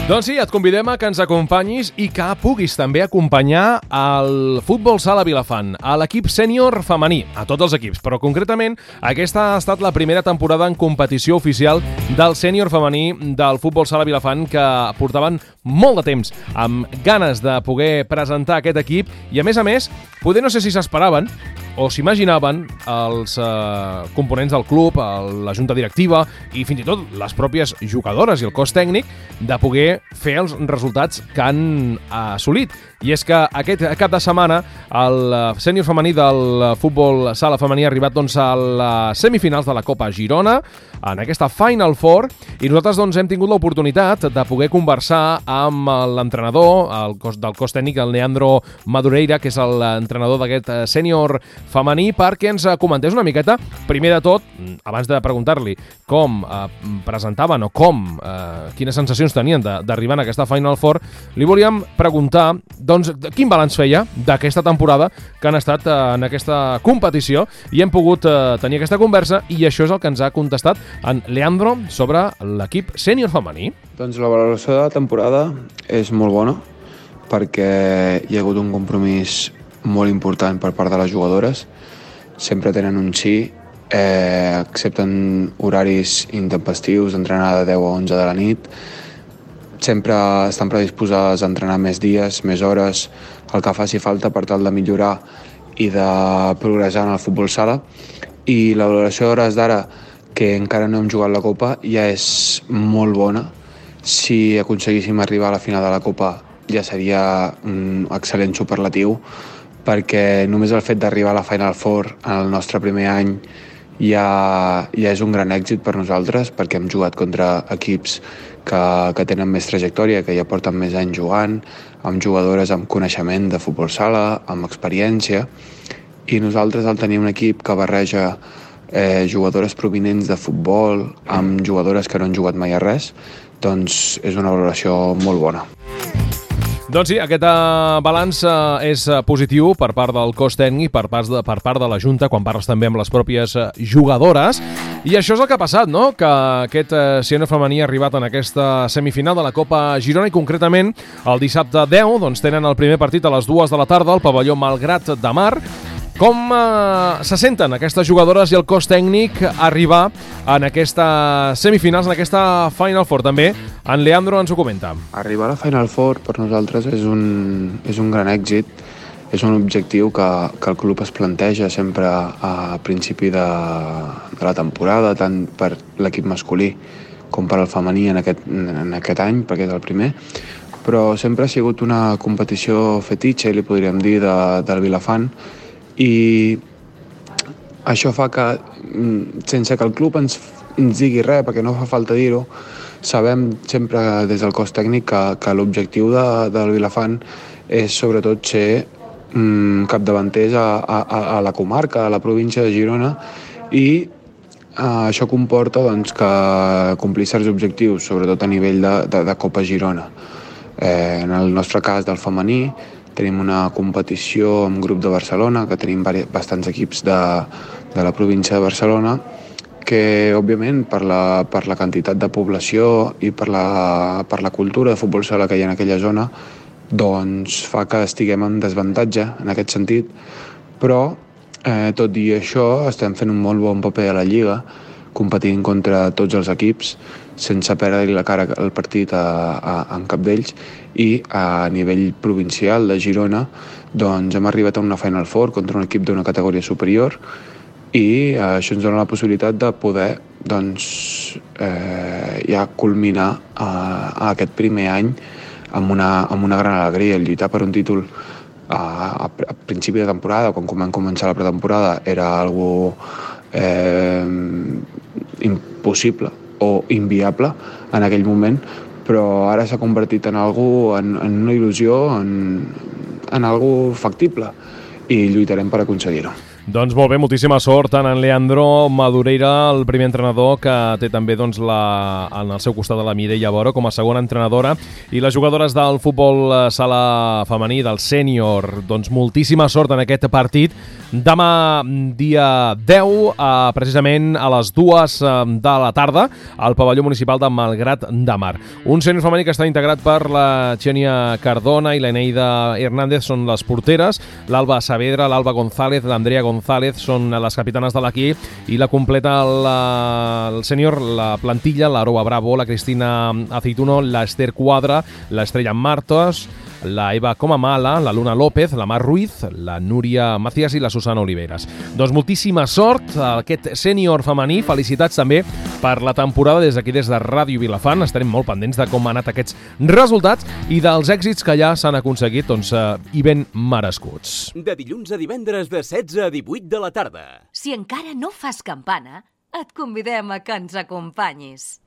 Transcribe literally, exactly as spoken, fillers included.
Doncs sí, et convidem a que ens acompanyis i que puguis també acompanyar el Futbol Sala Vilafant, a l'equip sènior femení, a tots els equips, però concretament aquesta ha estat la primera temporada en competició oficial del sènior femení del Futbol Sala Vilafant, que portaven molt de temps amb ganes de poder presentar aquest equip i, a més a més, poder no sé si s'esperaven o s'imaginaven els eh, components del club, el, la junta directiva i fins i tot les pròpies jugadores i el cos tècnic de poder fer els resultats que han assolit. I és que aquest cap de setmana el sènior femení del futbol sala femení ha arribat doncs, a les semifinals de la Copa Girona, en aquesta Final Four, i nosaltres doncs, hem tingut l'oportunitat de poder conversar amb l'entrenador el cos, del cos tècnic, el Leandro Madureira, que és l'entrenador d'aquest sènior femení, perquè ens comentés una miqueta, primer de tot, abans de preguntar-li com eh, presentaven o com, eh, quines sensacions tenien d'arribar en aquesta Final Four, li volíem preguntar doncs, quin balanç feia d'aquesta temporada que han estat eh, en aquesta competició, i hem pogut eh, tenir aquesta conversa, i això és el que ens ha contestat en Leandro sobre l'equip sènior femení. Doncs la valoració de la temporada és molt bona, perquè hi ha hagut un compromís molt important per part de les jugadores. Sempre tenen un sí, eh, accepten horaris intempestius d'entrenar de deu a onze de la nit, sempre estan predisposades a entrenar més dies, més hores, el que faci falta per tal de millorar i de progressar en el futbol sala. I la valoració d'hores d'ara, que encara no hem jugat la Copa, ja és molt bona. Si aconseguíssim arribar a la final de la Copa ja seria un excel·lent superlatiu, perquè només el fet d'arribar a la Final Four en el nostre primer any ja, ja és un gran èxit per nosaltres, perquè hem jugat contra equips que, que tenen més trajectòria, que ja porten més anys jugant, amb jugadores amb coneixement de futbol sala, amb experiència, i nosaltres, al tenir un equip que barreja eh, jugadores provinents de futbol amb jugadores que no han jugat mai a res, doncs és una valoració molt bona. Doncs sí, aquest uh, balanç uh, és uh, positiu per part del cos tècnic, per part, de, per part de la Junta, quan parles també amb les pròpies uh, jugadores. I això és el que ha passat, no? Que aquest uh, sènior femení ha arribat en aquesta semifinal de la Copa Girona, i concretament el dissabte deu doncs, tenen el primer partit a les dues de la tarda al pavelló Malgrat de Mar. Com eh, se senten aquestes jugadores i el cos tècnic arribar en aquestes semifinals, en aquesta Final Four? També en Leandro ens ho comenta. Arribar a la Final Four per nosaltres és un, és un gran èxit, és un objectiu que, que el club es planteja sempre a principi de, de la temporada, tant per l'equip masculí com per al femení en aquest, en aquest any, perquè és el primer, però sempre ha sigut una competició fetitxe, li podríem dir, de, del Vilafant, i això fa que, sense que el club ens, ens digui res, perquè no fa falta dir-ho, sabem sempre des del cos tècnic que, que l'objectiu de, del Vilafant és sobretot ser mm, capdavanters a, a, a la comarca, a la província de Girona, i eh, això comporta doncs, que complir certs objectius, sobretot a nivell de, de, de Copa Girona. Eh, en el nostre cas del femení, tenim una competició amb grup de Barcelona, que tenim bastants equips de, de la província de Barcelona, que, òbviament, per la, per la quantitat de població i per la, per la cultura de futbol sala que hi ha en aquella zona, doncs fa que estiguem en desavantatge en aquest sentit, però, eh, tot i això, estem fent un molt bon paper a la Lliga, competint contra tots els equips, sense perdre la cara al partit a, a, en cap d'ells, i a nivell provincial de Girona doncs hem arribat a una Final Four contra un equip d'una categoria superior, i eh, això ens dona la possibilitat de poder doncs, eh, ja culminar eh, a aquest primer any amb una, amb una gran alegria. Lluitar per un títol a, a, a principi de temporada, quan vam començar la pretemporada, era algo eh, impossible o inviable en aquell moment, però ara s'ha convertit en algo, en, en una il·lusió, en, en algo factible, i lluitarem per aconseguir-ho. Doncs molt bé, moltíssima sort tant en Leandro Madureira, el primer entrenador, que té també doncs, la, en el seu costat de la Mireia Boro com a segona entrenadora, i les jugadores del futbol sala femení, del sènior, doncs moltíssima sort en aquest partit. Demà, dia deu, eh, precisament a les dues de la tarda, al pavelló municipal de Malgrat de Mar. Un sènior femení que està integrat per la Xènia Cardona i l'Eneida Hernández, són les porteres, l'Alba Saavedra, l'Alba González, l'Andrea González són les capitanes de l'equip, i la completa la, el sènior, la plantilla, l'Aroa Bravo, la Cristina Aceituno, l'Ester Quadra, l'Estrella Martos, la Eva Comamala, la Luna López, la Mar Ruiz, la Núria Macías i la Susana Oliveras. Doncs moltíssima sort a aquest sènior femení, felicitats també per la temporada des d'aquí, des de Ràdio Vilafant. Estarem molt pendents de com han anat aquests resultats i dels èxits que ja s'han aconseguit, doncs, eh, i ben merescuts. De dilluns a divendres de setze a divuit de la tarda. Si encara no fas campana, et convidem a que ens acompanyis.